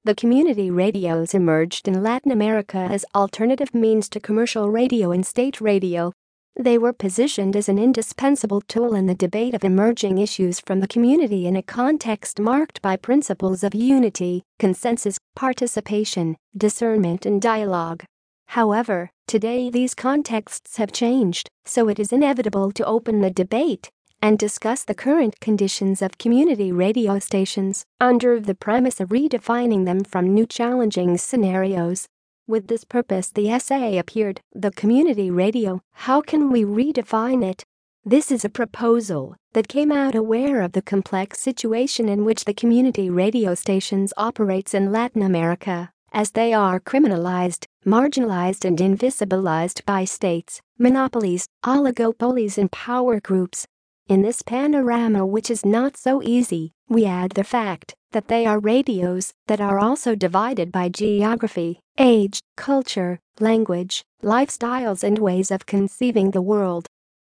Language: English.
the community radios emerged in Latin America as alternative means to commercial radio and state radio. They were positioned as an indispensable tool in the debate of emerging issues from the community in a context marked by principles of unity, consensus, participation, discernment and dialogue. However, today these contexts have changed, so it is inevitable to open the debate and discuss the current conditions of community radio stations under the premise of redefining them from new challenging scenarios. With this purpose, the essay appeared, "The Community Radio, How Can We Redefine It?" This is a proposal that came out aware of the complex situation in which the community radio stations operates in Latin America, as they are criminalized, marginalized and invisibilized by states, monopolies, oligopolies and power groups. In this panorama, which is not so easy, we add the fact that they are radios that are also divided by geography, age, culture, language, lifestyles and ways of conceiving the world.